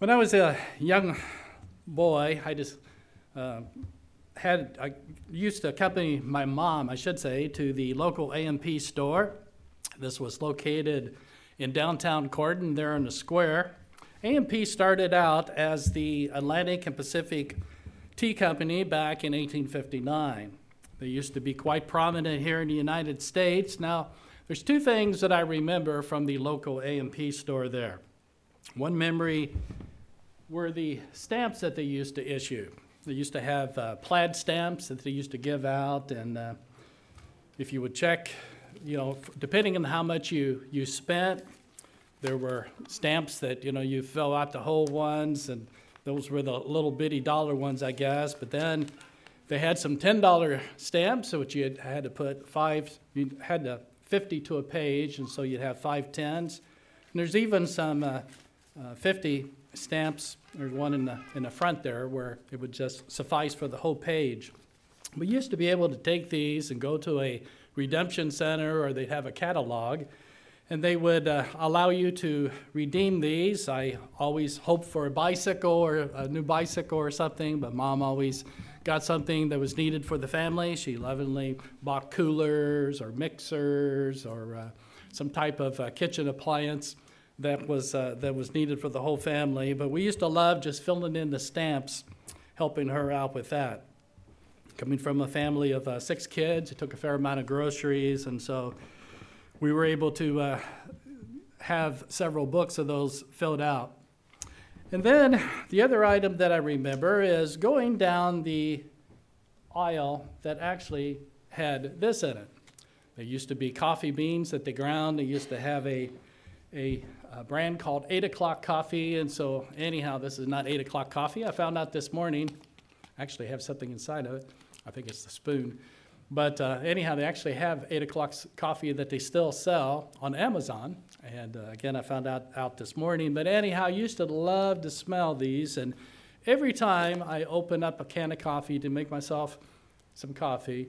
When I was a young boy, I used to accompany my mom, I should say, to the local A&P store. This was located in downtown Corydon, there in the square. A&P started out as the Atlantic and Pacific Tea Company back in 1859. They used to be quite prominent here in the United States. Now, there's two things that I remember from the local A&P store there. One memory were the stamps that they used to issue. They used to have plaid stamps that they used to give out, and if you would check, depending on how much you spent, there were stamps that, you fill out the whole ones, and those were the little bitty dollar ones, I guess. But then they had some $10 stamps, which you had to put 50 to a page, and so you'd have 5 tens. And there's even some 50 stamps. There's one in the front there where it would just suffice for the whole page. We used to be able to take these and go to a redemption center, or they'd have a catalog, and they would allow you to redeem these. I always hoped for a bicycle or a new bicycle or something, but Mom always got something that was needed for the family. She lovingly bought coolers or mixers or some type of kitchen appliance that was needed for the whole family. But we used to love just filling in the stamps, helping her out with that. Coming from a family of 6 kids, it took a fair amount of groceries, and so we were able to have several books of those filled out. And then the other item that I remember is going down the aisle that actually had this in it. There used to be coffee beans that they ground. They used to have a brand called 8 O'Clock Coffee, and so anyhow, this is not 8 O'Clock Coffee. I found out this morning, actually have something inside of it. I think it's the spoon. But anyhow, they actually have 8 O'Clock Coffee that they still sell on Amazon. And again, I found out this morning. But anyhow, I used to love to smell these. And every time I open up a can of coffee to make myself some coffee,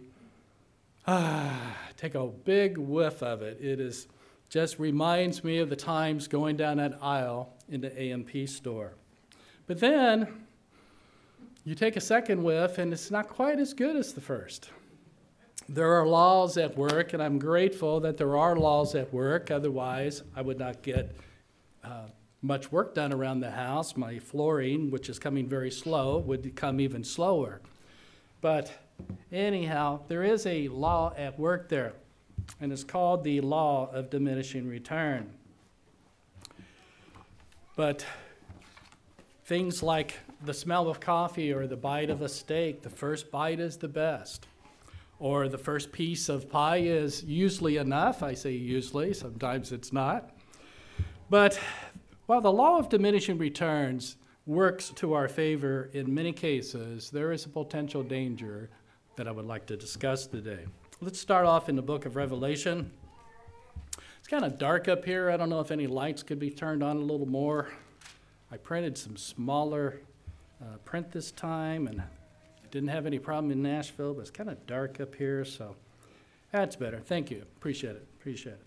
take a big whiff of it. It just reminds me of the times going down that aisle in the A&P store. But then you take a second whiff, and it's not quite as good as the first. There are laws at work, and I'm grateful that there are laws at work. Otherwise, I would not get much work done around the house. My flooring, which is coming very slow, would become even slower. But anyhow, there is a law at work there, and it's called the law of diminishing return. But things like the smell of coffee or the bite of a steak, the first bite is the best. Or the first piece of pie is usually enough. I say usually, sometimes it's not. But while the law of diminishing returns works to our favor in many cases, there is a potential danger that I would like to discuss today. Let's start off in the book of Revelation. It's kind of dark up here. I don't know if any lights could be turned on a little more. I printed some smaller print this time, and didn't have any problem in Nashville, but it's kind of dark up here, so that's better. Thank you. Appreciate it.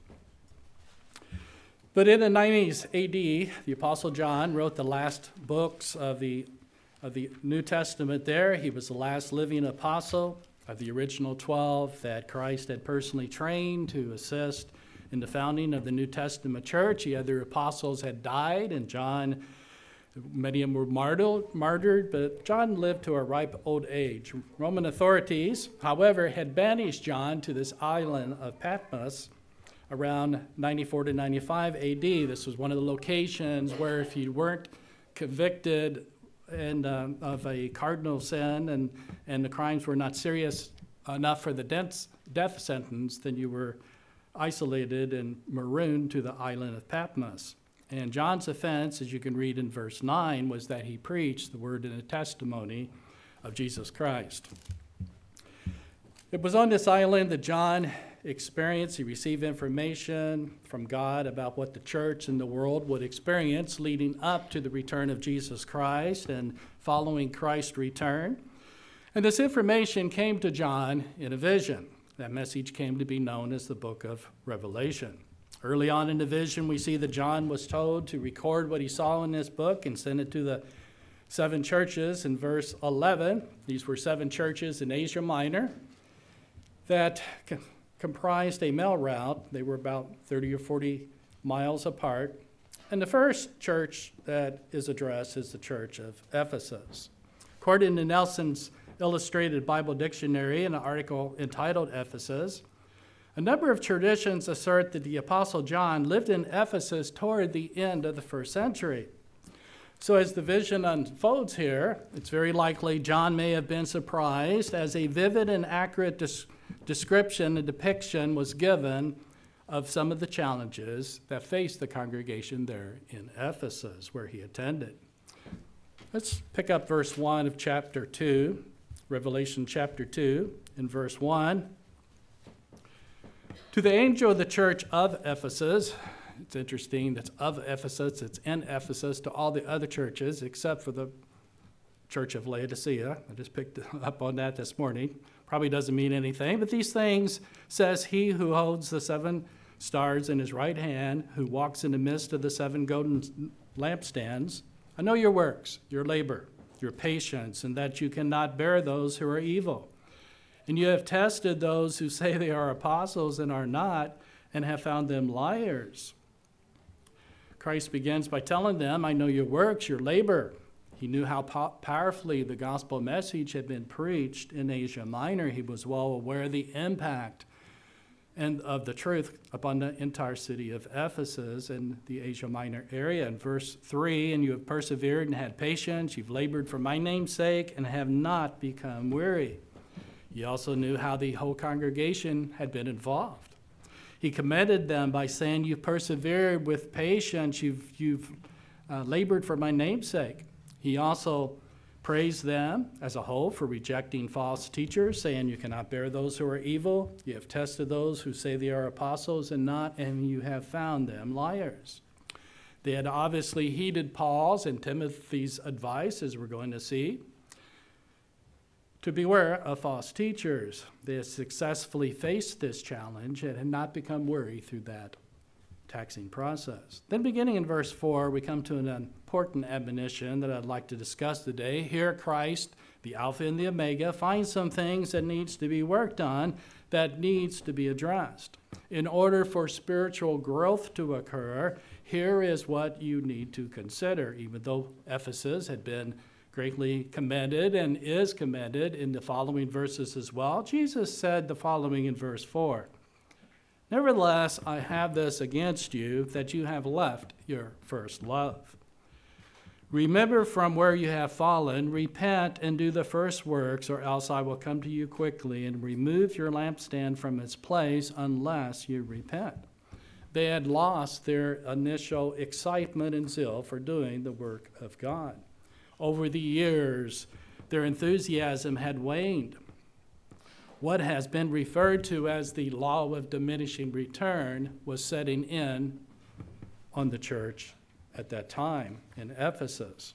But in the 90s AD, the Apostle John wrote the last books of the New Testament there. He was the last living apostle of the original 12 that Christ had personally trained to assist in the founding of the New Testament church. The other apostles had died, and many of them were martyred, but John lived to a ripe old age. Roman authorities, however, had banished John to this island of Patmos around 94 to 95 AD. This was one of the locations where if you weren't convicted of a cardinal sin and the crimes were not serious enough for the death sentence, then you were isolated and marooned to the island of Patmos. And John's offense, as you can read in verse 9, was that he preached the word and the testimony of Jesus Christ. It was on this island that John experienced. He received information from God about what the church and the world would experience leading up to the return of Jesus Christ and following Christ's return. And this information came to John in a vision. That message came to be known as the book of Revelation. Early on in the vision, we see that John was told to record what he saw in this book and send it to the 7 churches in verse 11. These were 7 churches in Asia Minor that comprised a mail route. They were about 30 or 40 miles apart. And the first church that is addressed is the church of Ephesus. According to Nelson's Illustrated Bible Dictionary, in an article entitled Ephesus, a number of traditions assert that the Apostle John lived in Ephesus toward the end of the 1st century. So as the vision unfolds here, it's very likely John may have been surprised as a vivid and accurate description and depiction was given of some of the challenges that faced the congregation there in Ephesus, where he attended. Let's pick up verse 1 of chapter 2, Revelation chapter 2, in verse 1. To the angel of the church of Ephesus, it's interesting, that's of Ephesus, it's in Ephesus, to all the other churches except for the church of Laodicea. I just picked up on that this morning. Probably doesn't mean anything, but these things says he who holds the 7 stars in his right hand, who walks in the midst of the 7 golden lampstands. I know your works, your labor, your patience, and that you cannot bear those who are evil. And you have tested those who say they are apostles and are not, and have found them liars. Christ begins by telling them, I know your works, your labor. He knew how powerfully the gospel message had been preached in Asia Minor. He was well aware of the impact and of the truth upon the entire city of Ephesus and the Asia Minor area. In verse 3, and you have persevered and had patience, you've labored for my name's sake, and have not become weary. He also knew how the whole congregation had been involved. He commended them by saying, you've persevered with patience, you've labored for my name's sake. He also praised them as a whole for rejecting false teachers, saying you cannot bear those who are evil. You have tested those who say they are apostles and not, and you have found them liars. They had obviously heeded Paul's and Timothy's advice, as we're going to see, to beware of false teachers. They had successfully faced this challenge and had not become weary through that taxing process. Then beginning in verse 4, we come to an important admonition that I'd like to discuss today. Here Christ, the Alpha and the Omega, finds some things that needs to be worked on, that needs to be addressed. In order for spiritual growth to occur, here is what you need to consider. Even though Ephesus had been greatly commended and is commended in the following verses as well, Jesus said the following in verse 4. Nevertheless, I have this against you, that you have left your first love. Remember from where you have fallen, repent and do the first works, or else I will come to you quickly and remove your lampstand from its place unless you repent. They had lost their initial excitement and zeal for doing the work of God. Over the years, their enthusiasm had waned. What has been referred to as the law of diminishing return was setting in on the church at that time in Ephesus.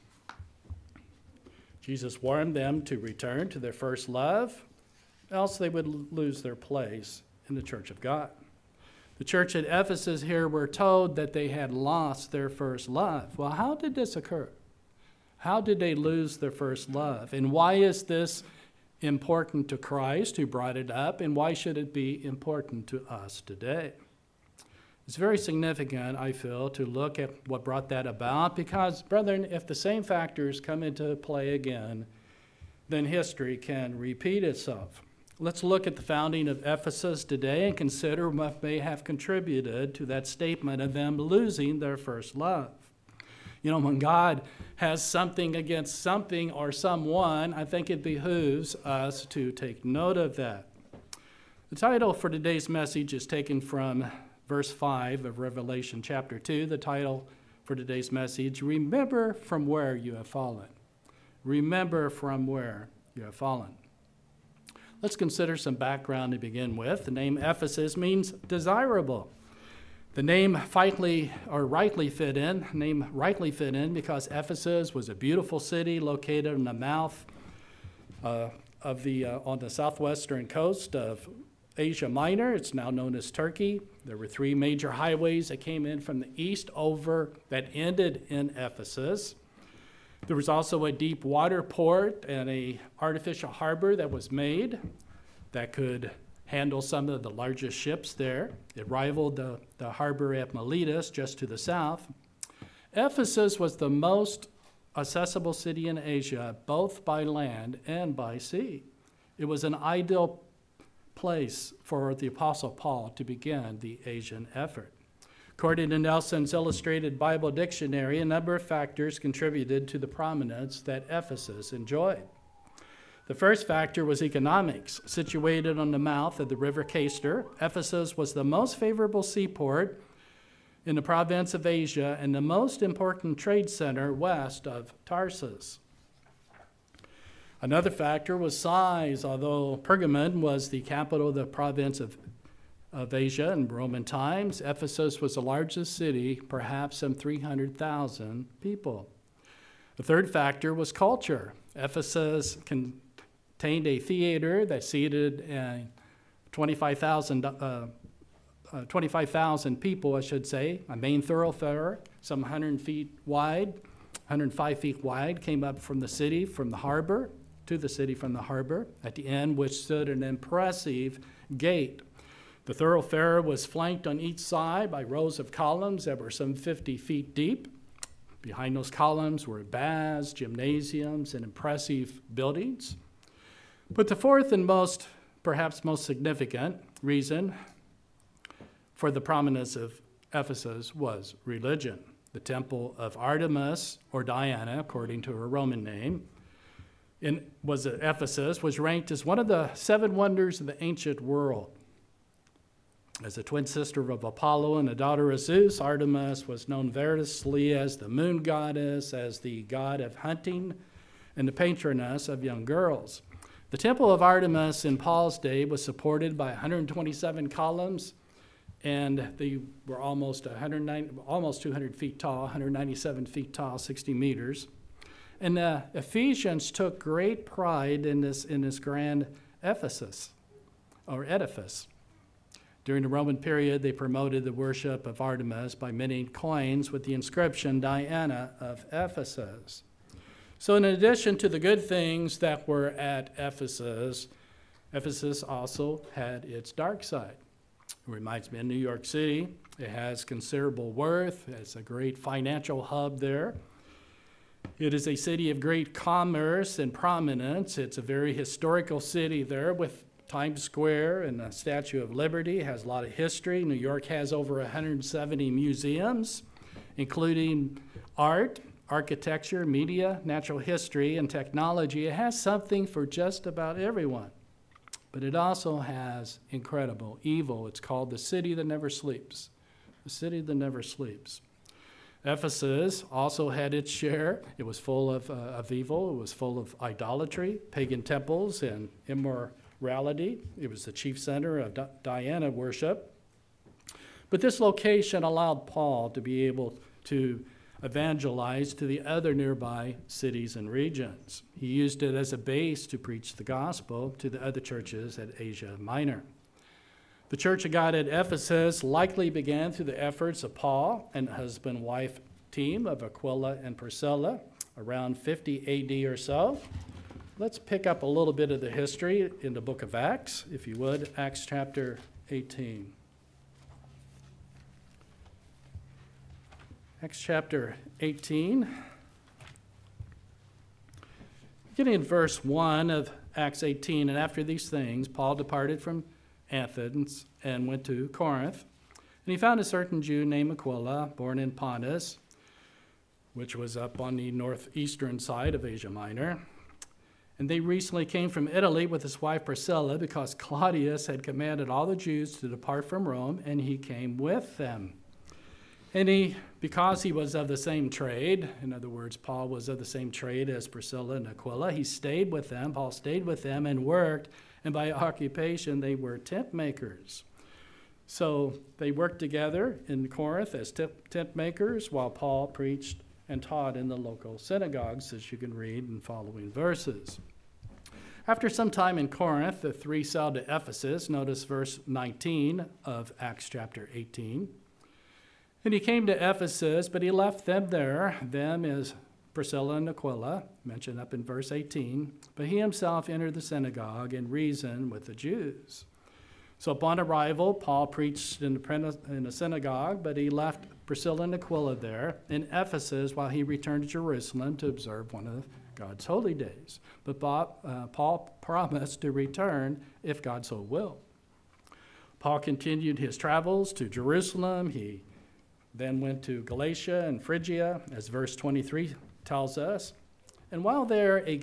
Jesus warned them to return to their first love, else they would lose their place in the church of God. The church at Ephesus here were told that they had lost their first love. Well, how did this occur? How did they lose their first love? And why is this important to Christ who brought it up, and why should it be important to us today? It's very significant, I feel, to look at what brought that about, because, brethren, if the same factors come into play again, then history can repeat itself. Let's look at the founding of Ephesus today and consider what may have contributed to that statement of them losing their first love. You know, when God has something against something or someone, I think it behooves us to take note of that. The title for today's message is taken from verse 5 of Revelation chapter 2. The title for today's message, Remember from where you have fallen. Remember from where you have fallen. Let's consider some background to begin with. The name Ephesus means desirable. The name rightly fit in because Ephesus was a beautiful city located on the mouth on the southwestern coast of Asia Minor. It's now known as Turkey. There were 3 major highways that came in from the east over that ended in Ephesus. There was also a deep water port and an artificial harbor that was made that could handle some of the largest ships there. It rivaled the harbor at Miletus just to the south. Ephesus was the most accessible city in Asia, both by land and by sea. It was an ideal place for the Apostle Paul to begin the Asian effort. According to Nelson's Illustrated Bible Dictionary, a number of factors contributed to the prominence that Ephesus enjoyed. The first factor was economics. Situated on the mouth of the river Cayster, Ephesus was the most favorable seaport in the province of Asia and the most important trade center west of Tarsus. Another factor was size. Although Pergamon was the capital of the province of Asia in Roman times, Ephesus was the largest city, perhaps some 300,000 people. The third factor was culture. Ephesus contained a theater that seated 25,000 people, I should say, a main thoroughfare, some 105 feet wide, came up from the city, from the harbor, to the city from the harbor, at the end which stood an impressive gate. The thoroughfare was flanked on each side by rows of columns that were some 50 feet deep. Behind those columns were baths, gymnasiums, and impressive buildings. But the fourth and perhaps most significant reason for the prominence of Ephesus was religion. The temple of Artemis, or Diana, according to her Roman name, Ephesus was ranked as one of the 7 wonders of the ancient world. As a twin sister of Apollo and a daughter of Zeus, Artemis was known variously as the moon goddess, as the god of hunting, and the patroness of young girls. The temple of Artemis in Paul's day was supported by 127 columns, and they were almost 200 feet tall, 197 feet tall, 60 meters. And the Ephesians took great pride in this grand edifice. During the Roman period, they promoted the worship of Artemis by minting coins with the inscription Diana of Ephesus. So in addition to the good things that were at Ephesus, Ephesus also had its dark side. It reminds me of New York City. It has considerable worth. It's a great financial hub there. It is a city of great commerce and prominence. It's a very historical city there with Times Square and the Statue of Liberty. It has a lot of history. New York has over 170 museums, including art, architecture, media, natural history, and technology. It has something for just about everyone. But it also has incredible evil. It's called the city that never sleeps. The city that never sleeps. Ephesus also had its share. It was full of evil. It was full of idolatry, pagan temples, and immorality. It was the chief center of Diana worship. But this location allowed Paul to be able to evangelize to the other nearby cities and regions. He used it as a base to preach the gospel to the other churches at Asia Minor. The Church of God at Ephesus likely began through the efforts of Paul and husband-wife team of Aquila and Priscilla around 50 AD or so. Let's pick up a little bit of the history in the book of Acts, if you would, Acts chapter 18. Acts chapter 18. Beginning in verse 1 of Acts 18, and after these things, Paul departed from Athens and went to Corinth. And he found a certain Jew named Aquila, born in Pontus, which was up on the northeastern side of Asia Minor. And they recently came from Italy with his wife Priscilla because Claudius had commanded all the Jews to depart from Rome, and he came with them. And because he was of the same trade, in other words, Paul was of the same trade as Priscilla and Aquila, he stayed with them, Paul stayed with them and worked, and by occupation they were tent makers. So they worked together in Corinth as tent makers while Paul preached and taught in the local synagogues, as you can read in following verses. After some time in Corinth, the three sailed to Ephesus. Notice verse 19 of Acts chapter 18. And he came to Ephesus, but he left them there. Them is Priscilla and Aquila, mentioned up in verse 18. But he himself entered the synagogue and reasoned with the Jews. So upon arrival, Paul preached in the synagogue, but he left Priscilla and Aquila there in Ephesus while he returned to Jerusalem to observe one of God's holy days. But Paul promised to return if God so will. Paul continued his travels to Jerusalem. He then went to Galatia and Phrygia, as verse 23 tells us. And while there, a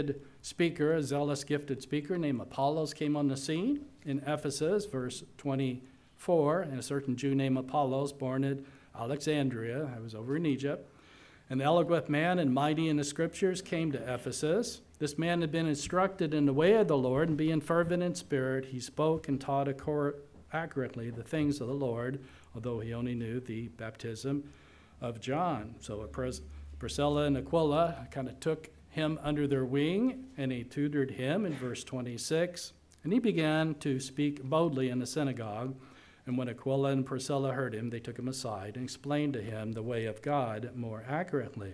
zealous gifted speaker named Apollos came on the scene in Ephesus, verse 24, and a certain Jew named Apollos, born at Alexandria, I was over in Egypt, an eloquent man and mighty in the scriptures, came to Ephesus. This man had been instructed in the way of the Lord, and being fervent in spirit, he spoke and taught accurately the things of the Lord, although he only knew the baptism of John. So Priscilla and Aquila kind of took him under their wing, and he tutored him in verse 26. And he began to speak boldly in the synagogue. And when Aquila and Priscilla heard him, they took him aside and explained to him the way of God more accurately.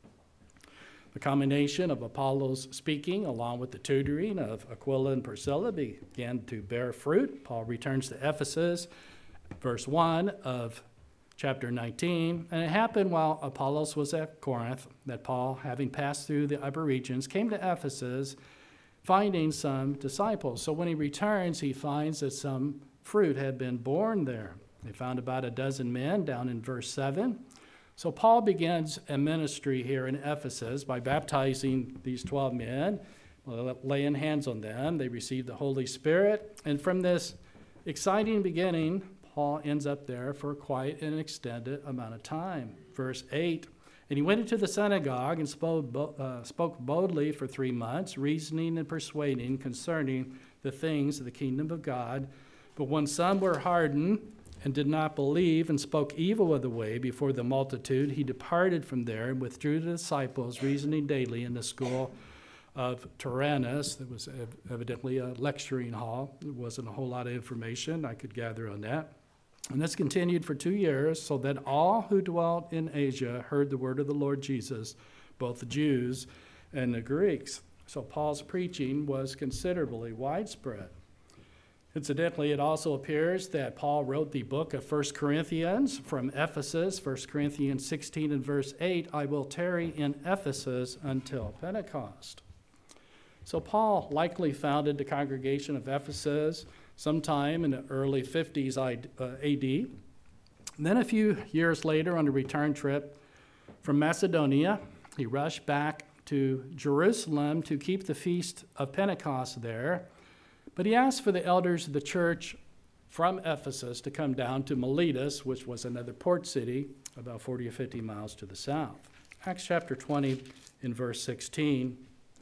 The combination of Apollos speaking along with the tutoring of Aquila and Priscilla began to bear fruit. Paul returns to Ephesus, verse 1 of chapter 19. And it happened while Apollos was at Corinth that Paul, having passed through the upper regions, came to Ephesus, finding some disciples. So when he returns, he finds that some fruit had been born there. They found about a dozen men down in verse 7. So Paul begins a ministry here in Ephesus by baptizing these 12 men, laying hands on them. They received the Holy Spirit. And from this exciting beginning, Paul ends up there for quite an extended amount of time. Verse 8, and he went into the synagogue and spoke boldly for 3 months, reasoning and persuading concerning the things of the kingdom of God. But when some were hardened and did not believe and spoke evil of the way before the multitude, he departed from there and withdrew the disciples, reasoning daily in the school of Tyrannus. That was evidently a lecturing hall. There wasn't a whole lot of information I could gather on that. And this continued for 2 years, so that all who dwelt in Asia heard the word of the Lord Jesus, both the Jews and the Greeks. So Paul's preaching was considerably widespread. Incidentally, it also appears that Paul wrote the book of 1 Corinthians from Ephesus, 1 Corinthians 16 and verse 8, I will tarry in Ephesus until Pentecost. So Paul likely founded the congregation of Ephesus sometime in the early 50s AD. Then a few years later, on a return trip from Macedonia, he rushed back to Jerusalem to keep the feast of Pentecost there. But he asked for the elders of the church from Ephesus to come down to Miletus, which was another port city about 40 or 50 miles to the south. Acts chapter 20 in verse 16.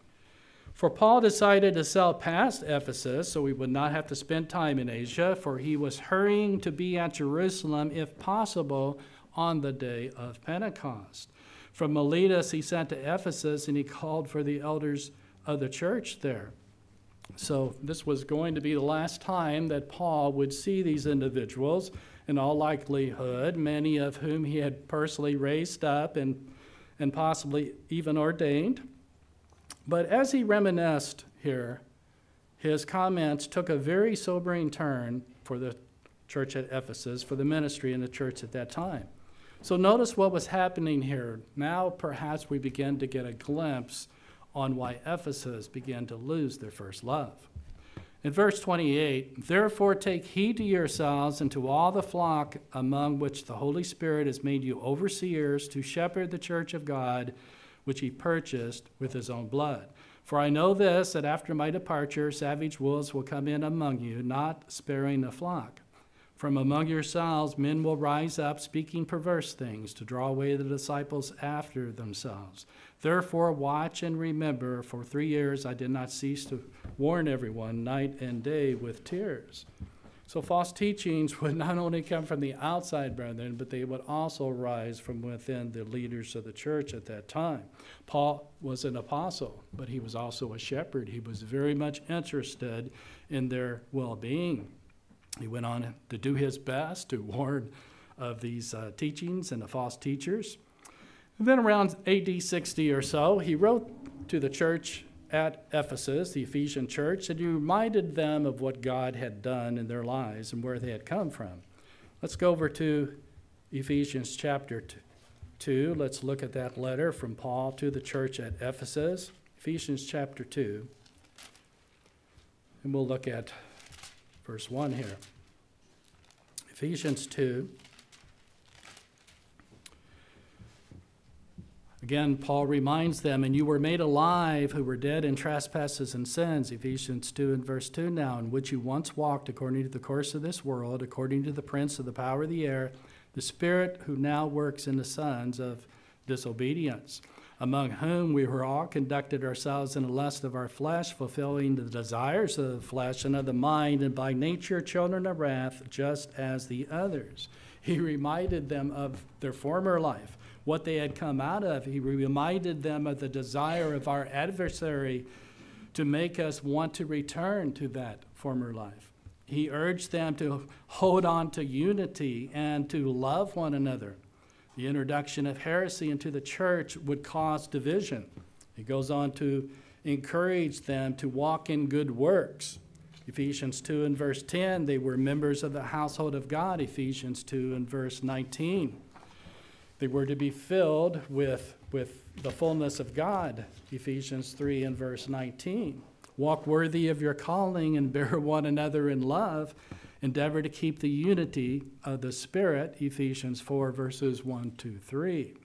For Paul decided to sail past Ephesus so he would not have to spend time in Asia, for he was hurrying to be at Jerusalem, if possible, on the day of Pentecost. From Miletus he sent to Ephesus, and he called for the elders of the church there. So this was going to be the last time that Paul would see these individuals, in all likelihood, many of whom he had personally raised up and possibly even ordained. But as he reminisced here, his comments took a very sobering turn for the church at Ephesus, for the ministry in the church at that time. So notice what was happening here. Now perhaps we begin to get a glimpse on why Ephesus began to lose their first love. In verse 28, therefore take heed to yourselves and to all the flock among which the Holy Spirit has made you overseers to shepherd the church of God, which he purchased with his own blood. For I know this, that after my departure, savage wolves will come in among you, not sparing the flock. From among yourselves men will rise up, speaking perverse things, to draw away the disciples after themselves. Therefore watch and remember, for 3 years I did not cease to warn everyone night and day with tears. So false teachings would not only come from the outside, brethren, but they would also rise from within the leaders of the church at that time. Paul was an apostle, but he was also a shepherd. He was very much interested in their well-being. He went on to do his best to warn of these teachings and the false teachers. And then around AD 60 or so, he wrote to the church at Ephesus, the Ephesian church, and he reminded them of what God had done in their lives and where they had come from. Let's go over to Ephesians chapter 2. Let's look at that letter from Paul to the church at Ephesus. Ephesians chapter 2. And we'll look at verse 1 here. Ephesians 2. Again, Paul reminds them, and you were made alive who were dead in trespasses and sins, Ephesians 2 and verse 2 now, in which you once walked according to the course of this world, according to the prince of the power of the air, the spirit who now works in the sons of disobedience, among whom we were all conducted ourselves in the lust of our flesh, fulfilling the desires of the flesh and of the mind, and by nature children of wrath, just as the others. He reminded them of their former life, what they had come out of. He reminded them of the desire of our adversary to make us want to return to that former life. He urged them to hold on to unity and to love one another. The introduction of heresy into the church would cause division. He goes on to encourage them to walk in good works. Ephesians 2 and verse 10, they were members of the household of God. Ephesians 2 and verse 19. They were to be filled with the fullness of God, Ephesians 3 and verse 19. Walk worthy of your calling and bear one another in love. Endeavor to keep the unity of the Spirit, Ephesians 4 verses 1 to 3.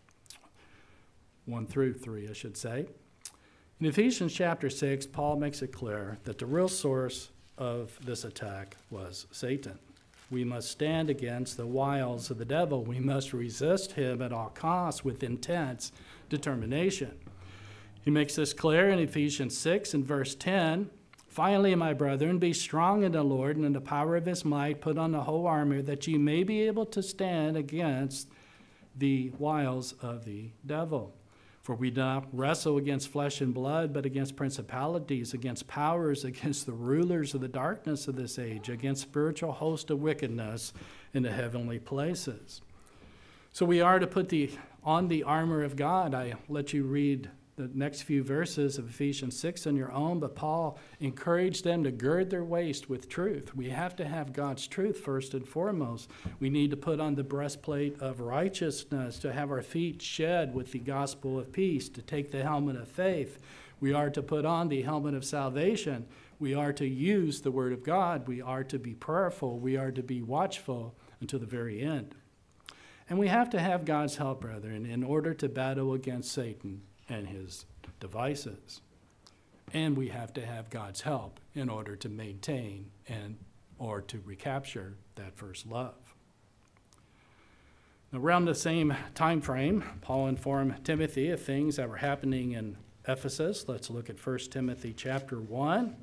1 through 3, I should say. In Ephesians chapter 6, Paul makes it clear that the real source of this attack was Satan. We must stand against the wiles of the devil. We must resist him at all costs with intense determination. He makes this clear in Ephesians 6 and verse 10. Finally, my brethren, be strong in the Lord and in the power of his might. Put on the whole armor that ye may be able to stand against the wiles of the devil. For we do not wrestle against flesh and blood, but against principalities, against powers, against the rulers of the darkness of this age, against spiritual hosts of wickedness in the heavenly places. So we are to put on the armor of God. I let you read the next few verses of Ephesians 6 on your own, but Paul encouraged them to gird their waist with truth. We have to have God's truth first and foremost. We need to put on the breastplate of righteousness, to have our feet shed with the gospel of peace, to take the helmet of faith. We are to put on the helmet of salvation. We are to use the word of God. We are to be prayerful. We are to be watchful until the very end. And we have to have God's help, brethren, in order to battle against Satan and his devices. And we have to have God's help in order to maintain or to recapture that first love. Now, around the same time frame, Paul informed Timothy of things that were happening in Ephesus. Let's look at 1 Timothy chapter 1.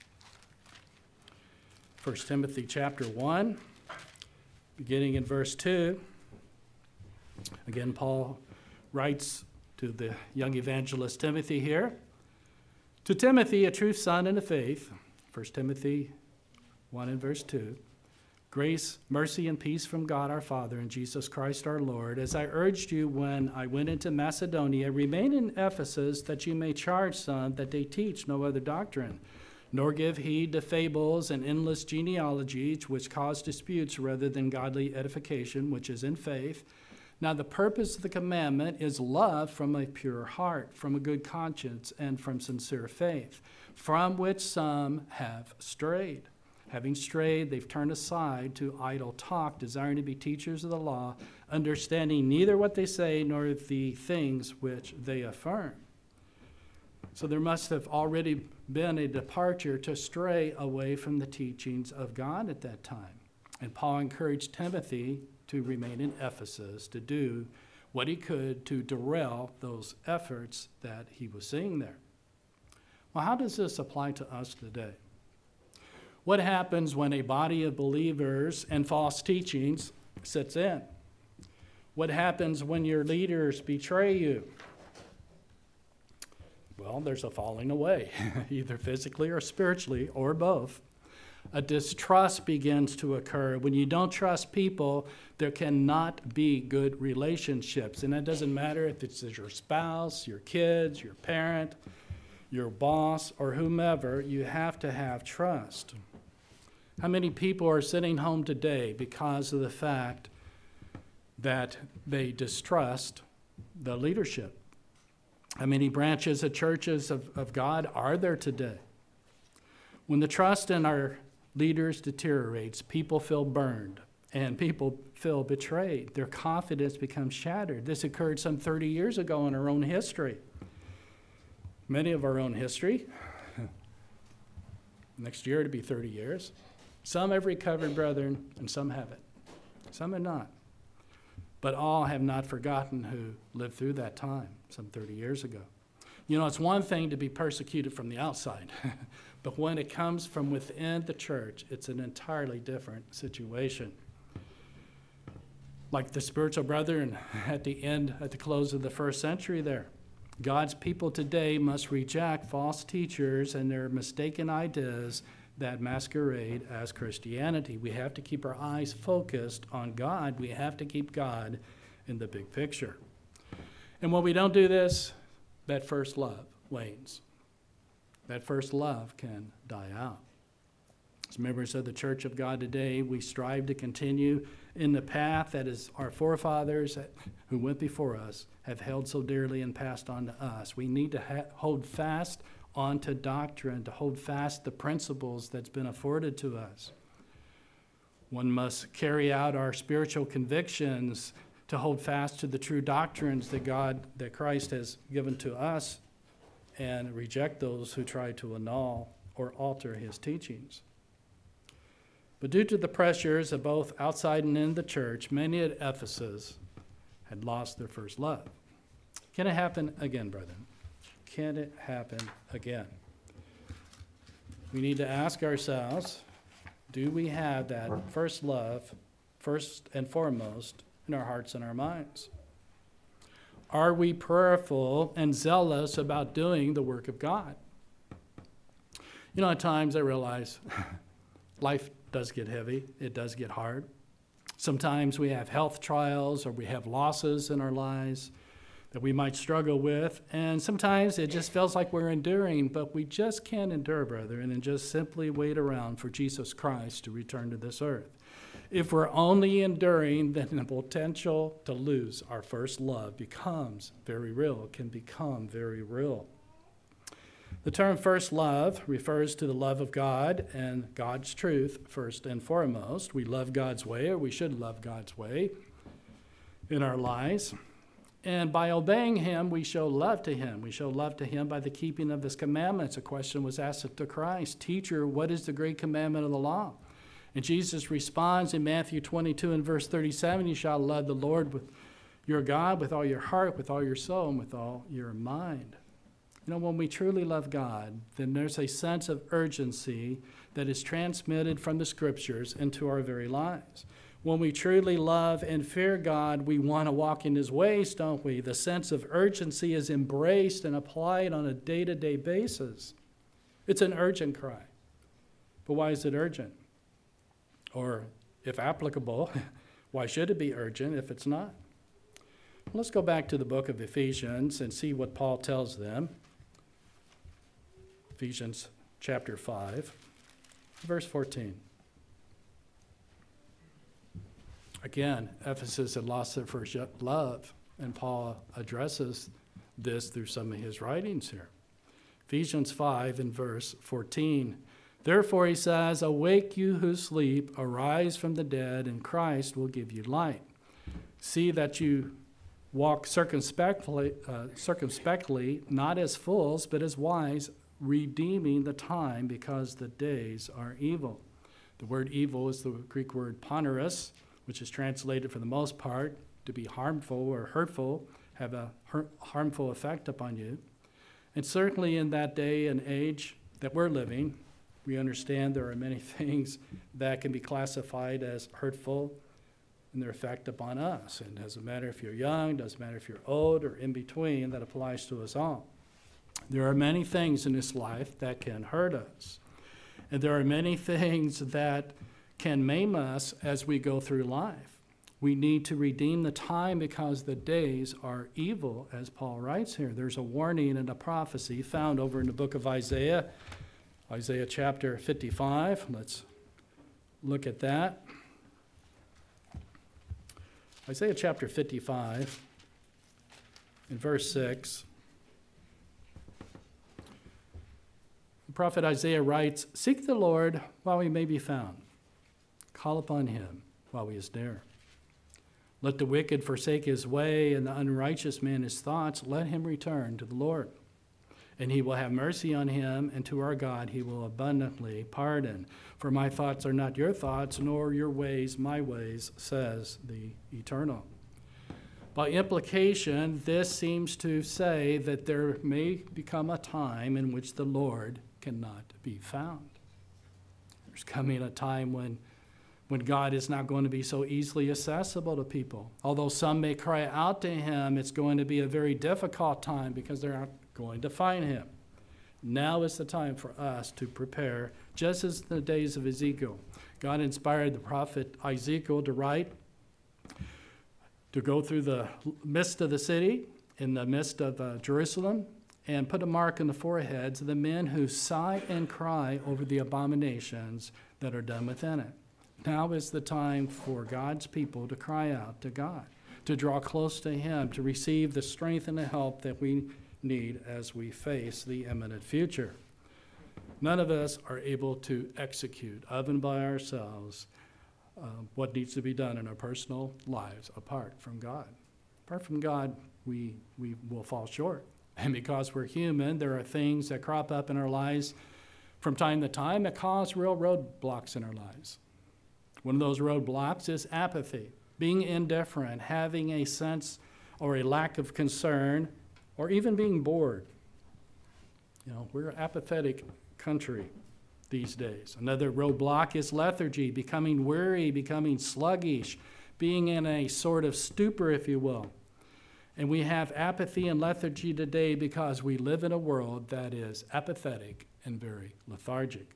1 Timothy chapter 1, beginning in verse 2. Again, Paul writes to the young evangelist Timothy here. To Timothy, a true son in the faith, 1 Timothy 1 and verse 2, grace, mercy, and peace from God our Father and Jesus Christ our Lord. As I urged you when I went into Macedonia, remain in Ephesus, that you may charge some that they teach no other doctrine, nor give heed to fables and endless genealogies, which cause disputes rather than godly edification, which is in faith. Now, the purpose of the commandment is love from a pure heart, from a good conscience, and from sincere faith, from which some have strayed. Having strayed, they've turned aside to idle talk, desiring to be teachers of the law, understanding neither what they say nor the things which they affirm. So there must have already been a departure to stray away from the teachings of God at that time. And Paul encouraged Timothy to remain in Ephesus, to do what he could to derail those efforts that he was seeing there. Well, how does this apply to us today? What happens when a body of believers and false teachings sits in? What happens when your leaders betray you? Well, there's a falling away, either physically or spiritually, or both. A distrust begins to occur. When you don't trust people, there cannot be good relationships. And it doesn't matter if it's your spouse, your kids, your parent, your boss, or whomever, you have to have trust. How many people are sitting home today because of the fact that they distrust the leadership? How many branches of churches of God are there today? When the trust in our leaders deteriorates, people feel burned and people feel betrayed. Their confidence becomes shattered. This occurred some 30 years ago in our own history. Many of our own history. Next year to be 30 years. Some have recovered, brethren, and some haven't. Some have not. But all have not forgotten who lived through that time some 30 years ago. You know, it's one thing to be persecuted from the outside, but when it comes from within the church, it's an entirely different situation. Like the spiritual brethren at the close of the first century there. God's people today must reject false teachers and their mistaken ideas that masquerade as Christianity. We have to keep our eyes focused on God. We have to keep God in the big picture. And when we don't do this, that first love wanes. That first love can die out. As members of the Church of God today, we strive to continue in the path that is our forefathers who went before us have held so dearly and passed on to us. We need to hold fast onto doctrine, to hold fast the principles that's been afforded to us. One must carry out our spiritual convictions to hold fast to the true doctrines that Christ has given to us, and reject those who try to annul or alter his teachings. But due to the pressures of both outside and in the church, many at Ephesus had lost their first love. Can it happen again, brethren? Can it happen again? We need to ask ourselves, do we have that first love, first and foremost, in our hearts and our minds? Are we prayerful and zealous about doing the work of God? You know, at times I realize life does get heavy. It does get hard. Sometimes we have health trials or we have losses in our lives that we might struggle with. And sometimes it just feels like we're enduring, but we just can't endure, brethren, and just simply wait around for Jesus Christ to return to this earth. If we're only enduring, then the potential to lose our first love becomes very real, can become very real. The term first love refers to the love of God and God's truth first and foremost. We love God's way, or we should love God's way in our lives. And by obeying him, we show love to him. We show love to him by the keeping of his commandments. A question was asked to Christ, "Teacher, what is the great commandment of the law?" And Jesus responds in Matthew 22 and verse 37, "You shall love the Lord with your God with all your heart, with all your soul, and with all your mind." You know, when we truly love God, then there's a sense of urgency that is transmitted from the Scriptures into our very lives. When we truly love and fear God, we want to walk in his ways, don't we? The sense of urgency is embraced and applied on a day-to-day basis. It's an urgent cry. But why is it urgent? Or, if applicable, why should it be urgent if it's not? Let's go back to the book of Ephesians and see what Paul tells them. Ephesians chapter 5, verse 14. Again, Ephesus had lost their first love, and Paul addresses this through some of his writings here. Ephesians 5 and verse 14. "Therefore," he says, "awake you who sleep, arise from the dead, and Christ will give you light. See that you walk circumspectly, not as fools, but as wise, redeeming the time, because the days are evil." The word evil is the Greek word poneros, which is translated for the most part to be harmful or hurtful, have a harmful effect upon you. And certainly in that day and age that we're living, We understand there are many things that can be classified as hurtful in their effect upon us. It doesn't matter if you're young, doesn't matter if you're old or in between, that applies to us all. There are many things in this life that can hurt us. And there are many things that can maim us as we go through life. We need to redeem the time because the days are evil, as Paul writes here. There's a warning and a prophecy found over in the book of Isaiah, Isaiah chapter 55. Let's look at that. Isaiah chapter 55, in verse 6. The prophet Isaiah writes, "Seek the Lord while he may be found. Call upon him while he is near. Let the wicked forsake his way, and the unrighteous man his thoughts. Let him return to the Lord. And he will have mercy on him, and to our God he will abundantly pardon. For my thoughts are not your thoughts, nor your ways my ways, says the Eternal." By implication, this seems to say that there may become a time in which the Lord cannot be found. There's coming a time when God is not going to be so easily accessible to people. Although some may cry out to him, it's going to be a very difficult time because they're not going to find him. Now is the time for us to prepare, just as in the days of Ezekiel. God inspired the prophet Ezekiel to write, to go through the midst of the city, in the midst of Jerusalem, and put a mark on the foreheads of the men who sigh and cry over the abominations that are done within it. Now is the time for God's people to cry out to God, to draw close to him, to receive the strength and the help that we need as we face the imminent future. None of us are able to execute of and by ourselves what needs to be done in our personal lives apart from God. Apart from God, we will fall short. And because we're human, there are things that crop up in our lives from time to time that cause real roadblocks in our lives. One of those roadblocks is apathy, being indifferent, having a sense or a lack of concern, or even being bored. You know, we're an apathetic country these days. Another roadblock is lethargy, becoming weary, becoming sluggish, being in a sort of stupor, if you will. And we have apathy and lethargy today because we live in a world that is apathetic and very lethargic.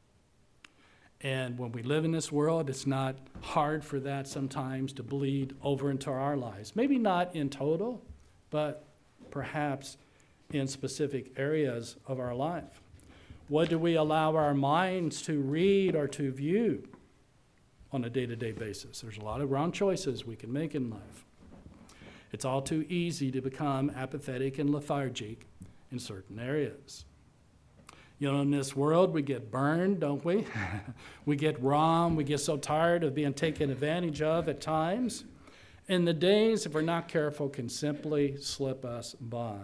And when we live in this world, it's not hard for that sometimes to bleed over into our lives. Maybe not in total, but perhaps in specific areas of our life. What do we allow our minds to read or to view on a day-to-day basis? There's a lot of wrong choices we can make in life. It's all too easy to become apathetic and lethargic in certain areas. You know, in this world, we get burned, don't we? We get wrong. We get so tired of being taken advantage of at times. And the days, if we're not careful, can simply slip us by.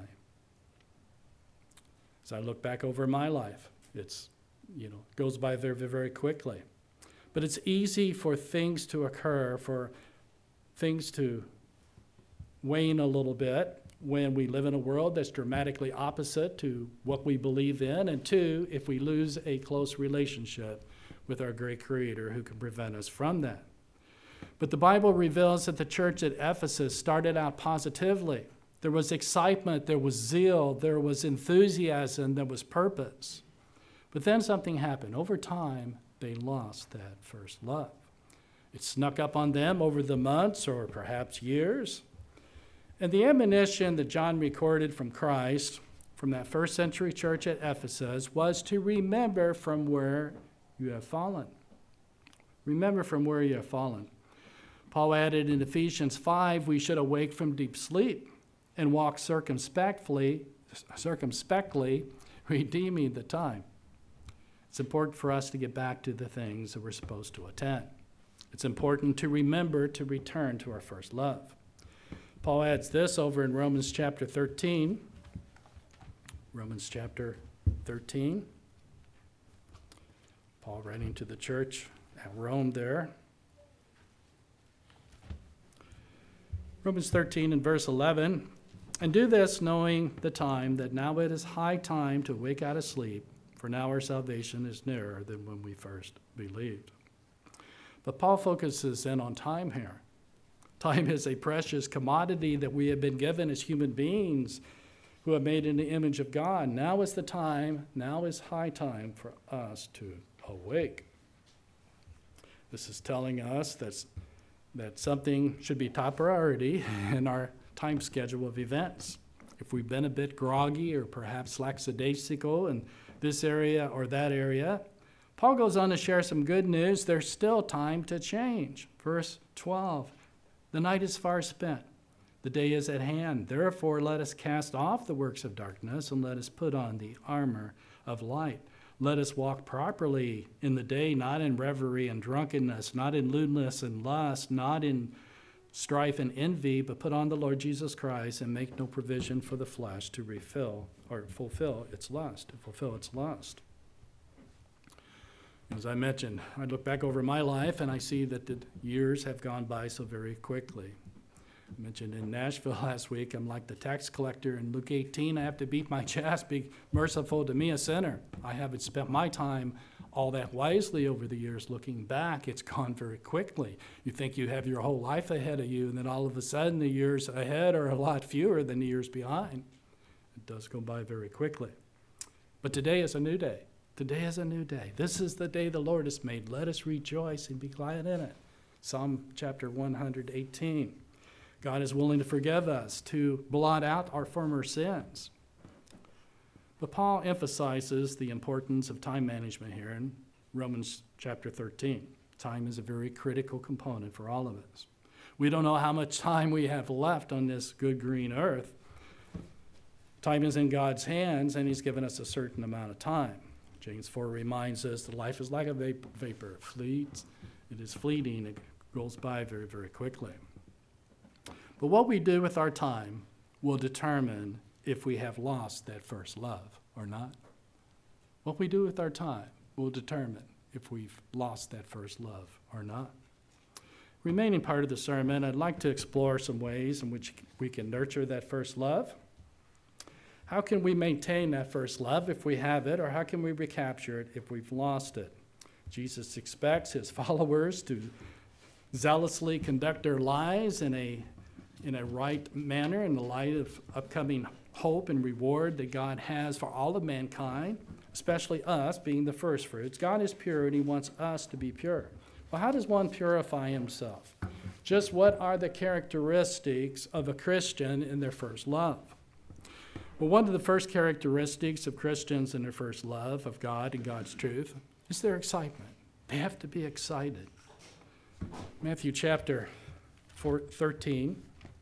As I look back over my life, it's, goes by very, very quickly. But it's easy for things to occur, for things to wane a little bit when we live in a world that's dramatically opposite to what we believe in, and two, if we lose a close relationship with our great Creator who can prevent us from that. But the Bible reveals that the church at Ephesus started out positively. There was excitement, there was zeal, there was enthusiasm, there was purpose. But then something happened. Over time, they lost that first love. It snuck up on them over the months or perhaps years. And the admonition that John recorded from Christ, from that first century church at Ephesus, was to remember from where you have fallen. Remember from where you have fallen. Paul added in Ephesians 5, we should awake from deep sleep and walk circumspectly, redeeming the time. It's important for us to get back to the things that we're supposed to attend. It's important to remember to return to our first love. Paul adds this over in Romans chapter 13. Romans chapter 13. Paul writing to the church at Rome there. Romans 13 and verse 11. And do this knowing the time, that now it is high time to wake out of sleep, For now our salvation is nearer than when we first believed. But Paul focuses in on time here. Time is a precious commodity that we have been given as human beings who are made in the image of God. Now is the time, now is high time for us to awake. This is telling us that something should be top priority in our time schedule of events. If we've been a bit groggy or perhaps lackadaisical in this area or that area, Paul goes on to share some good news. There's still time to change. Verse 12, the night is far spent. The day is at hand. Therefore, let us cast off the works of darkness and let us put on the armor of light. Let us walk properly in the day, not in revelry and drunkenness, not in lewdness and lust, not in strife and envy, but put on the Lord Jesus Christ and make no provision for the flesh to fulfill its lust. As I mentioned, I look back over my life and I see that the years have gone by so very quickly. I mentioned in Nashville last week, I'm like the tax collector in Luke 18. I have to beat my chest, be merciful to me, a sinner. I haven't spent my time all that wisely over the years. Looking back, it's gone very quickly. You think you have your whole life ahead of you, and then all of a sudden the years ahead are a lot fewer than the years behind. It does go by very quickly. But today is a new day. Today is a new day. This is the day the Lord has made. Let us rejoice and be glad in it. Psalm chapter 118. God is willing to forgive us, to blot out our former sins. But Paul emphasizes the importance of time management here in Romans chapter 13. Time is a very critical component for all of us. We don't know how much time we have left on this good green earth. Time is in God's hands, and he's given us a certain amount of time. James 4 reminds us that life is like a vapor. It fleets, it is fleeting, it goes by very, very quickly. But what we do with our time will determine if we have lost that first love or not. What we do with our time will determine if we've lost that first love or not. Remaining part of the sermon, I'd like to explore some ways in which we can nurture that first love. How can we maintain that first love if we have it, or how can we recapture it if we've lost it? Jesus expects his followers to zealously conduct their lives in a right manner in the light of upcoming hope and reward that God has for all of mankind, especially us being the first fruits. God is pure and he wants us to be pure. Well, how does one purify himself? Just what are the characteristics of a Christian in their first love? Well, one of the first characteristics of Christians in their first love of God and God's truth is their excitement. They have to be excited. Matthew chapter 13.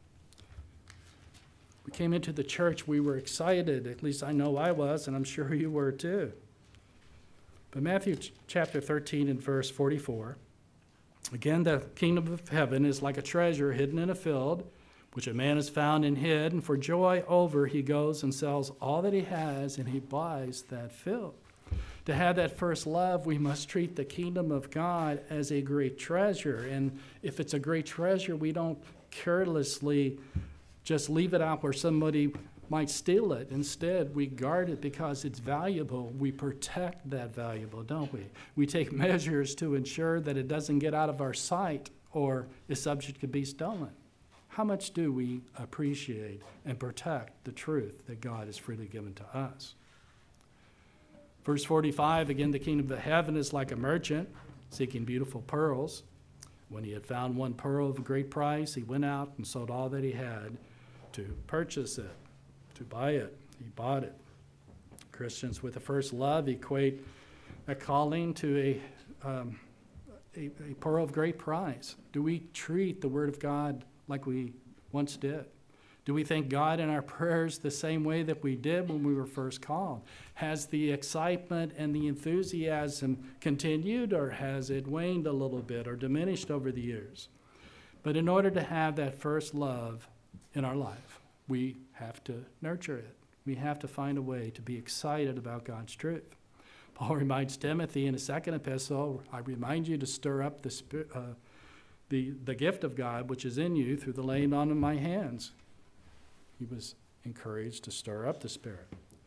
We came into the church, we were excited. At least I know I was, and I'm sure you were too. But Matthew chapter 13 and verse 44, again, the kingdom of heaven is like a treasure hidden in a field, which a man has found and hid, and for joy over he goes and sells all that he has, and he buys that field. To have that first love, we must treat the kingdom of God as a great treasure. And if it's a great treasure, we don't carelessly just leave it out where somebody might steal it. Instead, we guard it because it's valuable. We protect that valuable, don't we? We take measures to ensure that it doesn't get out of our sight or is subject to be stolen. How much do we appreciate and protect the truth that God has freely given to us? Verse 45, again, the kingdom of heaven is like a merchant seeking beautiful pearls. When he had found one pearl of great price, he went out and sold all that he had to purchase it, to buy it. He bought it. Christians with the first love equate a calling to a pearl of great price. Do we treat the Word of God like we once did? Do we thank God in our prayers the same way that we did when we were first called? Has the excitement and the enthusiasm continued, or has it waned a little bit or diminished over the years? But in order to have that first love in our life, we have to nurture it. We have to find a way to be excited about God's truth. Paul reminds Timothy in his second epistle, I remind you to stir up the gift of God which is in you through the laying on of my hands. He was encouraged to stir up the Spirit.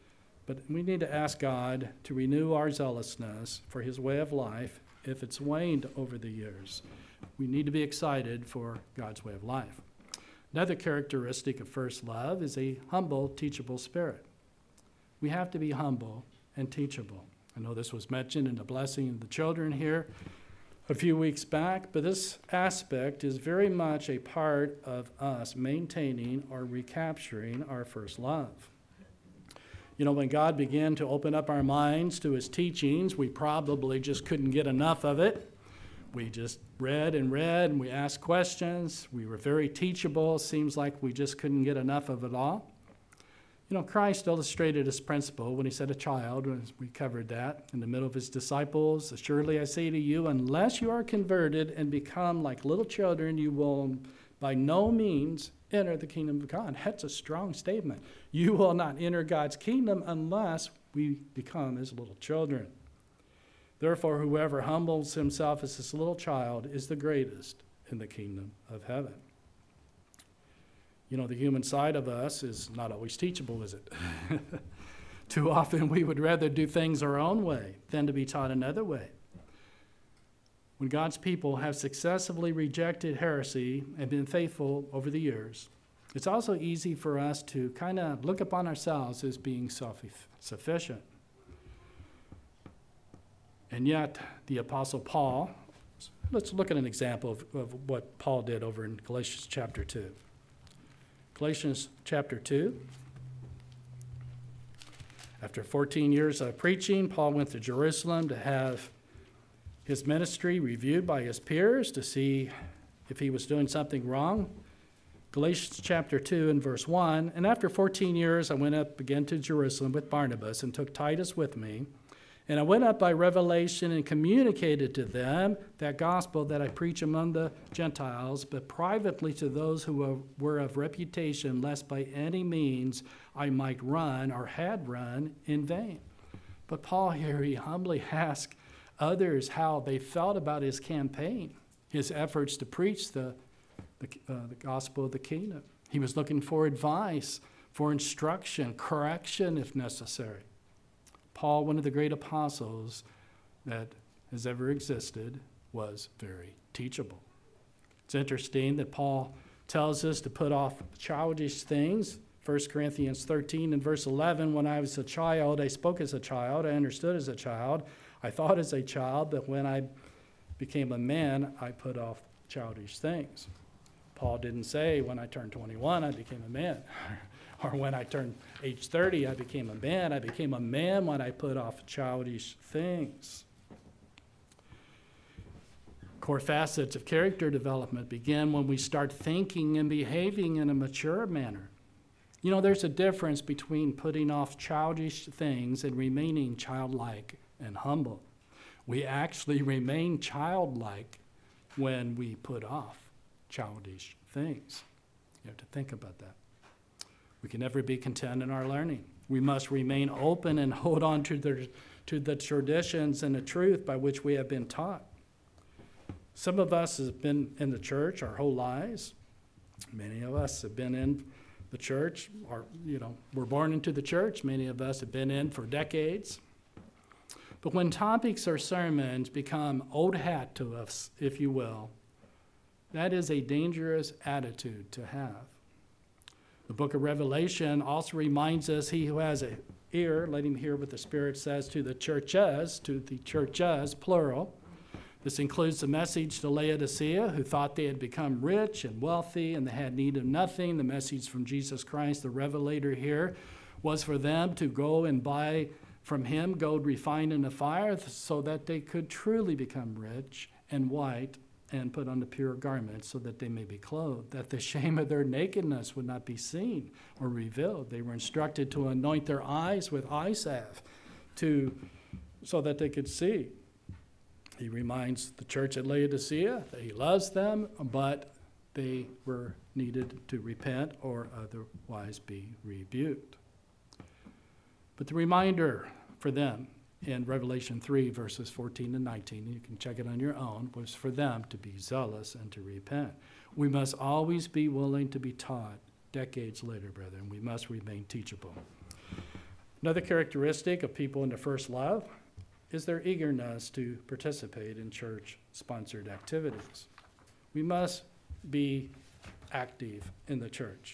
But we need to ask God to renew our zealousness for his way of life if it's waned over the years. We need to be excited for God's way of life. Another characteristic of first love is a humble, teachable spirit. We have to be humble and teachable. I know this was mentioned in the blessing of the children here a few weeks back, but this aspect is very much a part of us maintaining or recapturing our first love. You know, when God began to open up our minds to his teachings, we probably just couldn't get enough of it. We just read, and we asked questions. We were very teachable. Seems like we just couldn't get enough of it all. You know, Christ illustrated this principle when he said a child, we covered that, in the middle of his disciples. Surely I say to you, unless you are converted and become like little children, you will by no means enter the kingdom of God. That's a strong statement. You will not enter God's kingdom unless we become his little children. Therefore, whoever humbles himself as this little child is the greatest in the kingdom of heaven. You know, the human side of us is not always teachable, is it? Too often we would rather do things our own way than to be taught another way. When God's people have successfully rejected heresy and been faithful over the years, it's also easy for us to kind of look upon ourselves as being self-sufficient. And yet, the Apostle Paul, let's look at an example of what Paul did over in Galatians chapter 2. Galatians chapter 2. After 14 years of preaching, Paul went to Jerusalem to have his ministry reviewed by his peers to see if he was doing something wrong. Galatians chapter 2 and verse 1, and after 14 years I went up again to Jerusalem with Barnabas and took Titus with me. And I went up by revelation and communicated to them that gospel that I preach among the Gentiles, but privately to those who were of reputation, lest by any means I might run or had run in vain. But Paul here, he humbly asked others how they felt about his campaign, his efforts to preach the gospel of the kingdom. He was looking for advice, for instruction, correction if necessary. Paul, one of the great apostles that has ever existed, was very teachable. It's interesting that Paul tells us to put off childish things. 1 Corinthians 13 and verse 11, when I was a child, I spoke as a child, I understood as a child, I thought as a child, but when I became a man, I put off childish things. Paul didn't say, when I turned 21, I became a man. Or when I turned age 30, I became a man. I became a man when I put off childish things. Core facets of character development begin when we start thinking and behaving in a mature manner. You know, there's a difference between putting off childish things and remaining childlike and humble. We actually remain childlike when we put off childish things. You have to think about that. We can never be content in our learning. We must remain open and hold on to the traditions and the truth by which we have been taught. Some of us have been in the church our whole lives. Many of us have been in the church, or, we're born into the church. Many of us have been in for decades. But when topics or sermons become old hat to us, if you will, that is a dangerous attitude to have. The book of Revelation also reminds us, he who has an ear, let him hear what the Spirit says to the churches, plural. This includes the message to Laodicea, who thought they had become rich and wealthy and they had need of nothing. The message from Jesus Christ, the revelator here, was for them to go and buy from him gold refined in the fire so that they could truly become rich and white and put on the pure garments so that they may be clothed, that the shame of their nakedness would not be seen or revealed. They were instructed to anoint their eyes with eye salve so that they could see. He reminds the church at Laodicea that he loves them, but they were needed to repent or otherwise be rebuked. But the reminder for them in Revelation 3, verses 14 and 19, you can check it on your own, was for them to be zealous and to repent. We must always be willing to be taught decades later, brethren. We must remain teachable. Another characteristic of people in the first love is their eagerness to participate in church-sponsored activities. We must be active in the church.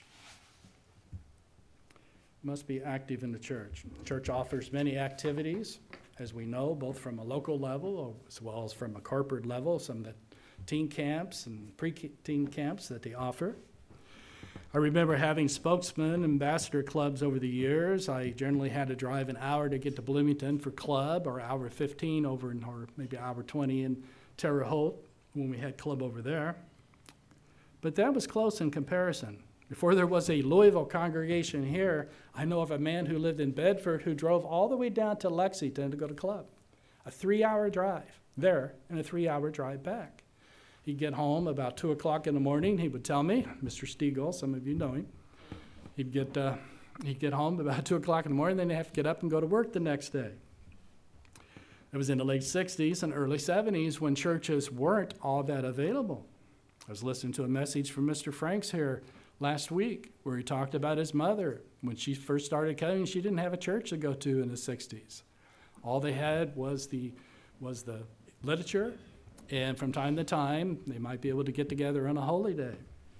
Must be active in the church. Church offers many activities, as we know, both from a local level as well as from a corporate level, some of the teen camps and pre-teen camps that they offer. I remember having spokesman, ambassador clubs over the years. I generally had to drive an hour to get to Bloomington for club, or hour 15 over in, or maybe hour 20 in Terre Haute when we had club over there. But that was close in comparison. Before there was a Louisville congregation here, I know of a man who lived in Bedford who drove all the way down to Lexington to go to club. A 3-hour drive there and a 3-hour drive back. He'd get home about 2 o'clock in the morning. He would tell me, Mr. Stiegel, some of you know him. He'd get home about 2 o'clock in the morning, then he'd have to get up and go to work the next day. It was in the late 60s and early 70s when churches weren't all that available. I was listening to a message from Mr. Franks here last week where he talked about his mother. When she first started coming, she didn't have a church to go to in the 60s. All they had was the literature, and from time to time, they might be able to get together on a holy day.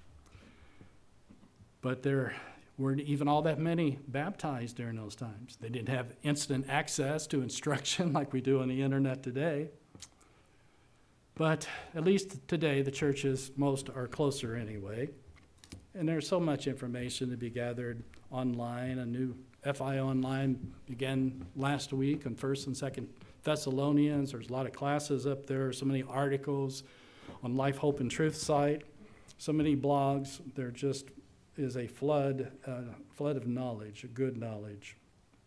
But there weren't even all that many baptized during those times. They didn't have instant access to instruction like we do on the internet today. But at least today, the churches, most are closer anyway. And there's so much information to be gathered online. A new FI Online began last week on 1st and 2nd Thessalonians. There's a lot of classes up there, so many articles on Life, Hope, and Truth site, so many blogs. There just is a flood of knowledge, good knowledge.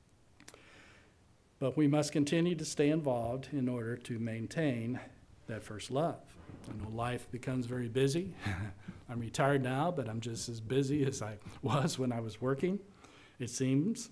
But we must continue to stay involved in order to maintain that first love. I know life becomes very busy. I'm retired now, but I'm just as busy as I was when I was working, it seems.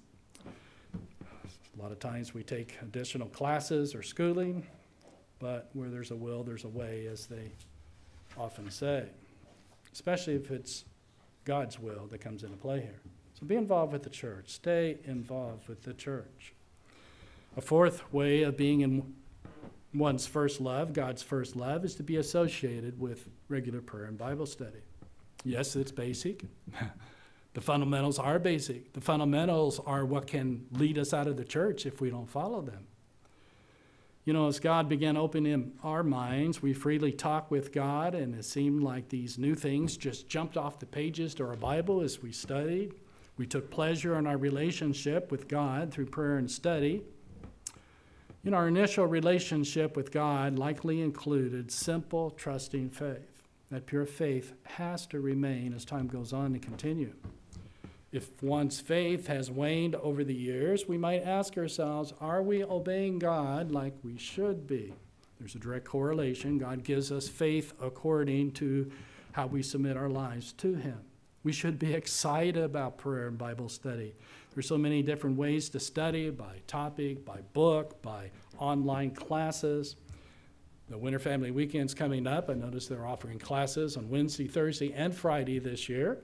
A lot of times we take additional classes or schooling, but where there's a will, there's a way, as they often say, especially if it's God's will that comes into play here. So be involved with the church. Stay involved with the church. A fourth way of being in one's first love, God's first love, is to be associated with regular prayer and Bible study. Yes, it's basic. The fundamentals are basic. The fundamentals are what can lead us out of the church if we don't follow them. You know, as God began opening our minds, we freely talked with God, and it seemed like these new things just jumped off the pages to our Bible as we studied. We took pleasure in our relationship with God through prayer and study. You know, our initial relationship with God likely included simple, trusting faith. That pure faith has to remain as time goes on and continue. If one's faith has waned over the years, we might ask ourselves, are we obeying God like we should be? There's a direct correlation. God gives us faith according to how we submit our lives to Him. We should be excited about prayer and Bible study. There's so many different ways to study, by topic, by book, by online classes. The Winter Family Weekend's coming up. I noticed they're offering classes on Wednesday, Thursday, and Friday this year.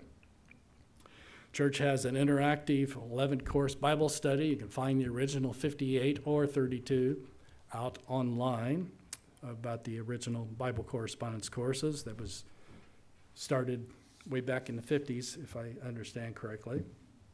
Church has an interactive 11-course Bible study. You can find the original 58 or 32 out online about the original Bible correspondence courses that was started way back in the 50s, if I understand correctly.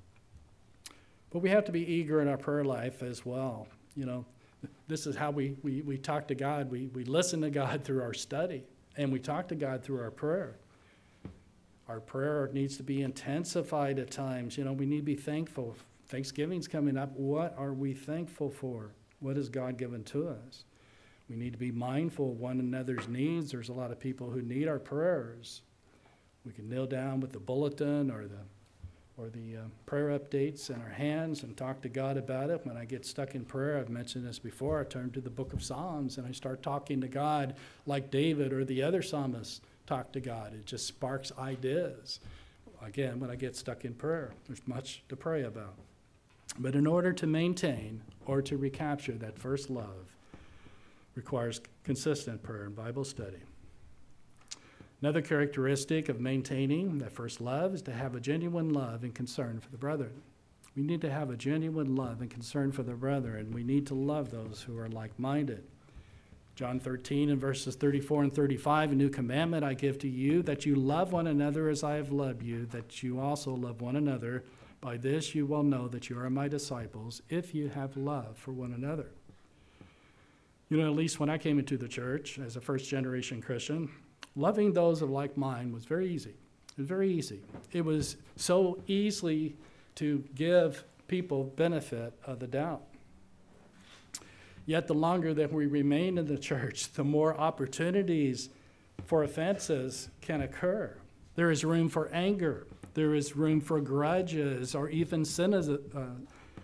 But we have to be eager in our prayer life as well. You know, this is how we talk to God. We listen to God through our study, and we talk to God through our prayer. Our prayer needs to be intensified at times. You know, we need to be thankful. Thanksgiving's coming up. What are we thankful for? What has God given to us? We need to be mindful of one another's needs. There's a lot of people who need our prayers. We can kneel down with the bulletin or the prayer updates in our hands and talk to God about it. When I get stuck in prayer, I've mentioned this before, I turn to the book of Psalms and I start talking to God like David or the other psalmists talk to God. It just sparks ideas. Again, when I get stuck in prayer, there's much to pray about. But in order to maintain or to recapture that first love requires consistent prayer and Bible study. Another characteristic of maintaining that first love is to have a genuine love and concern for the brethren. We need to have a genuine love and concern for the brethren. We need to love those who are like-minded. John 13 and verses 34 and 35, a new commandment I give to you, that you love one another as I have loved you, that you also love one another. By this you will know that you are my disciples, if you have love for one another. You know, at least when I came into the church as a first-generation Christian, loving those of like mind was very easy. It was very easy. It was so easy to give people benefit of the doubt. Yet the longer that we remain in the church, the more opportunities for offenses can occur. There is room for anger. There is room for grudges or even cynicism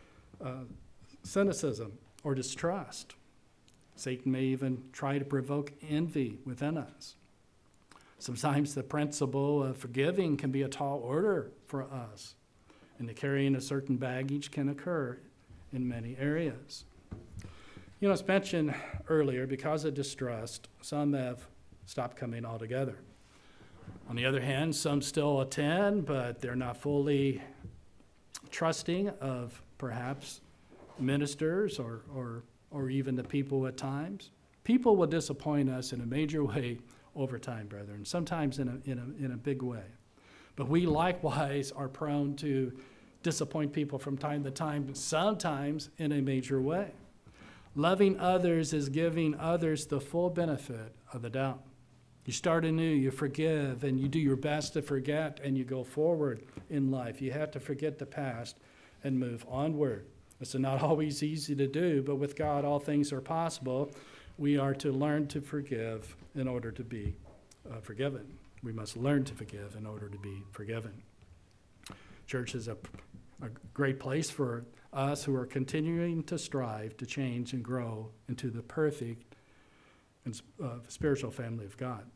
or distrust. Satan may even try to provoke envy within us. Sometimes the principle of forgiving can be a tall order for us, and the carrying of certain baggage can occur in many areas. You know, as mentioned earlier, because of distrust, some have stopped coming altogether. On the other hand, some still attend, but they're not fully trusting of perhaps ministers or even the people at times. People will disappoint us in a major way over time, brethren, sometimes in a big way. But we likewise are prone to disappoint people from time to time, sometimes in a major way. Loving others is giving others the full benefit of the doubt. You start anew, you forgive, and you do your best to forget, and you go forward in life. You have to forget the past and move onward. It's not always easy to do, but with God, all things are possible. We are to learn to forgive in order to be forgiven. We must learn to forgive in order to be forgiven. Church is a great place for us who are continuing to strive to change and grow into the perfect and spiritual family of God.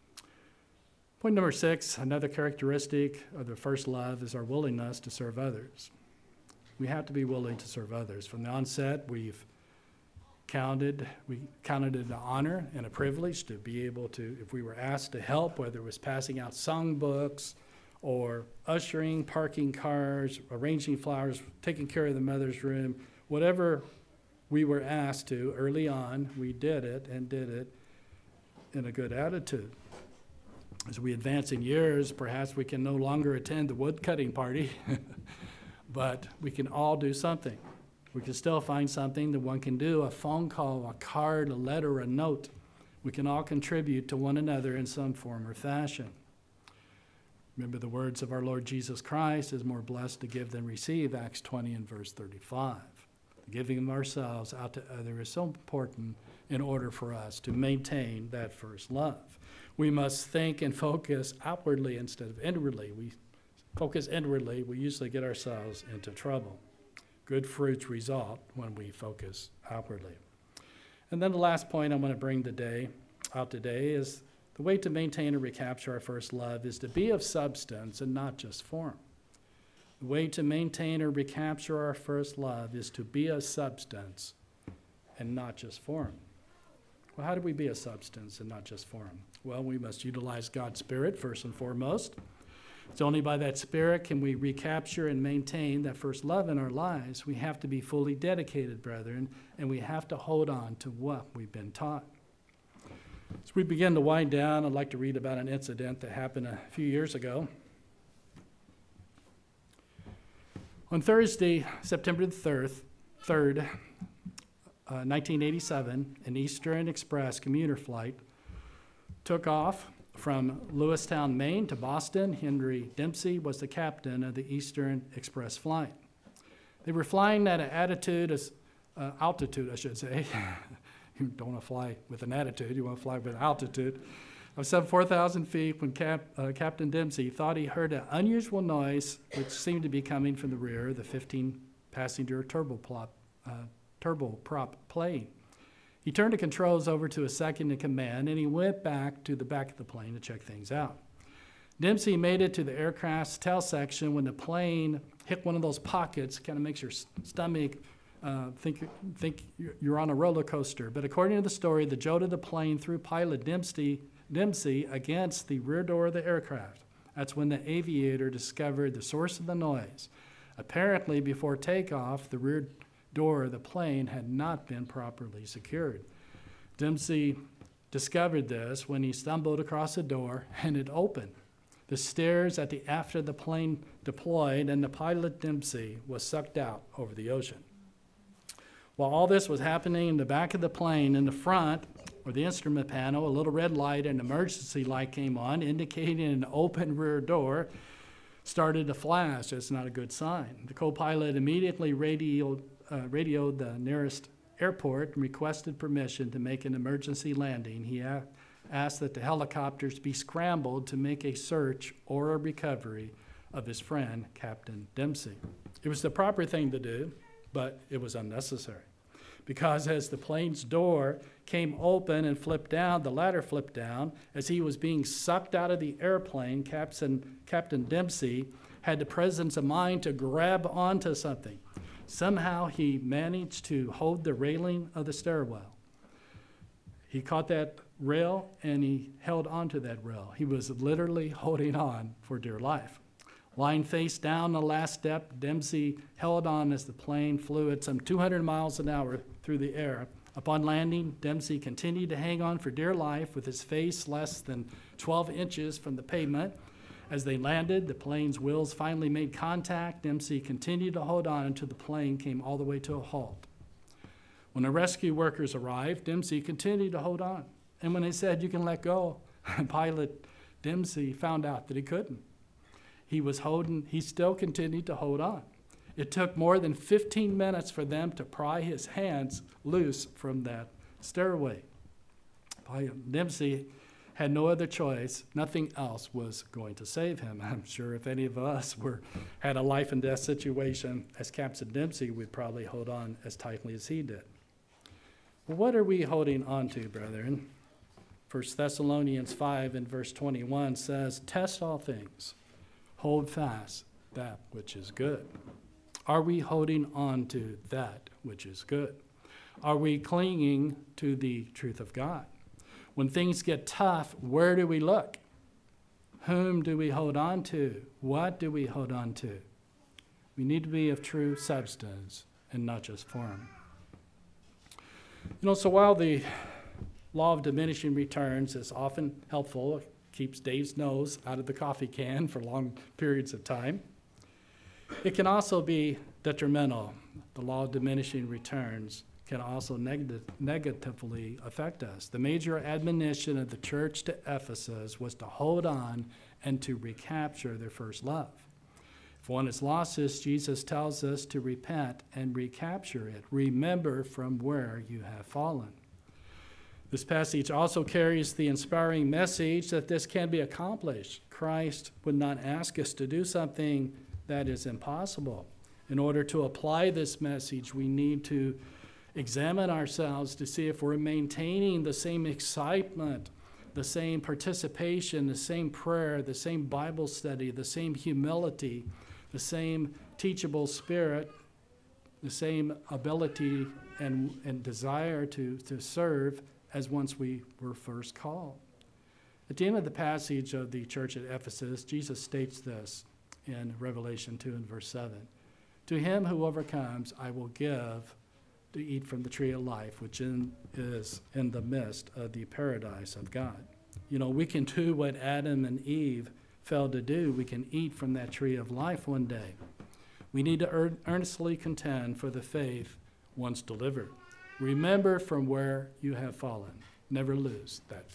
Point number 6, another characteristic of the first love is our willingness to serve others. We have to be willing to serve others. From the onset, we counted it an honor and a privilege to be able to, if we were asked to help, whether it was passing out songbooks or ushering, parking cars, arranging flowers, taking care of the mother's room, whatever we were asked to early on, we did it and did it in a good attitude. As we advance in years, perhaps we can no longer attend the wood cutting party, but we can all do something. We can still find something that one can do, a phone call, a card, a letter, a note. We can all contribute to one another in some form or fashion. Remember the words of our Lord Jesus Christ, is more blessed to give than receive, Acts 20 and verse 35. The giving of ourselves out to others is so important in order for us to maintain that first love. We must think and focus outwardly instead of inwardly. We focus inwardly, we usually get ourselves into trouble. Good fruits result when we focus outwardly. And then the last point I want to bring out today is the way to maintain and recapture our first love is to be of substance and not just form. The way to maintain or recapture our first love is to be of substance and not just form. Well, how do we be a substance and not just form? Well, we must utilize God's Spirit first and foremost. It's only by that Spirit can we recapture and maintain that first love in our lives. We have to be fully dedicated, brethren, and we have to hold on to what we've been taught. As we begin to wind down, I'd like to read about an incident that happened a few years ago. On Thursday, September 3rd, 1987, an Eastern Express commuter flight took off from Lewistown, Maine to Boston. Henry Dempsey was the captain of the Eastern Express flight. They were flying at an altitude, I should say. You don't want to fly with an attitude, you want to fly with an altitude of some 4,000 feet when Captain Dempsey thought he heard an unusual noise which seemed to be coming from the rear of the 15-passenger turboprop plane. He turned the controls over to a second in command, and he went back to the back of the plane to check things out. Dempsey made it to the aircraft's tail section when the plane hit one of those pockets, kind of makes your stomach think you're on a roller coaster. But according to the story, the jolt of the plane threw pilot Dempsey against the rear door of the aircraft. That's when the aviator discovered the source of the noise, Apparently, before takeoff, the rear door of the plane had not been properly secured. Dempsey discovered this when he stumbled across the door and it opened. The stairs at the aft of the plane deployed, and the pilot, Dempsey, was sucked out over the ocean. While all this was happening in the back of the plane, in the front, or the instrument panel, a little red light and emergency light came on, indicating an open rear door started to flash. It's not a good sign. The co-pilot immediately radioed the nearest airport and requested permission to make an emergency landing. He asked that the helicopters be scrambled to make a search or a recovery of his friend, Captain Dempsey. It was the proper thing to do, but it was unnecessary. Because as the plane's door came open and flipped down, the ladder flipped down, as he was being sucked out of the airplane, Captain Dempsey had the presence of mind to grab onto something. Somehow he managed to hold the railing of the stairwell. He caught that rail and he held onto that rail. He was literally holding on for dear life. Lying face down the last step, Dempsey held on as the plane flew at some 200 miles an hour through the air. Upon landing, Dempsey continued to hang on for dear life with his face less than 12 inches from the pavement. As they landed, the plane's wheels finally made contact. Dempsey continued to hold on until the plane came all the way to a halt. When the rescue workers arrived, Dempsey continued to hold on. And when they said, "You can let go," pilot Dempsey found out that he couldn't. He still continued to hold on. It took more than 15 minutes for them to pry his hands loose from that stairway. Pilot Dempsey had no other choice. Nothing else was going to save him. I'm sure if any of us had a life and death situation as Captain Dempsey, we'd probably hold on as tightly as he did. Well, what are we holding on to, brethren? 1 Thessalonians 5 and verse 21 says, "Test all things. Hold fast that which is good." Are we holding on to that which is good? Are we clinging to the truth of God? When things get tough, where do we look? Whom do we hold on to? What do we hold on to? We need to be of true substance and not just form. So while the law of diminishing returns is often helpful, it keeps Dave's nose out of the coffee can for long periods of time, it can also be detrimental. The law of diminishing returns can also negatively affect us. The major admonition of the church to Ephesus was to hold on and to recapture their first love. If one has lost this, Jesus tells us to repent and recapture it. Remember from where you have fallen. This passage also carries the inspiring message that this can be accomplished. Christ would not ask us to do something that is impossible. In order to apply this message, we need to examine ourselves to see if we're maintaining the same excitement, the same participation, the same prayer, the same Bible study, the same humility, the same teachable spirit, the same ability and desire to serve as once we were first called. At the end of the passage of the church at Ephesus, Jesus states this in Revelation 2 and verse 7. "To him who overcomes, I will give to eat from the tree of life, which is in the midst of the paradise of God." We can do what Adam and Eve failed to do. We can eat from that tree of life one day. We need to earnestly contend for the faith once delivered. Remember from where you have fallen. Never lose that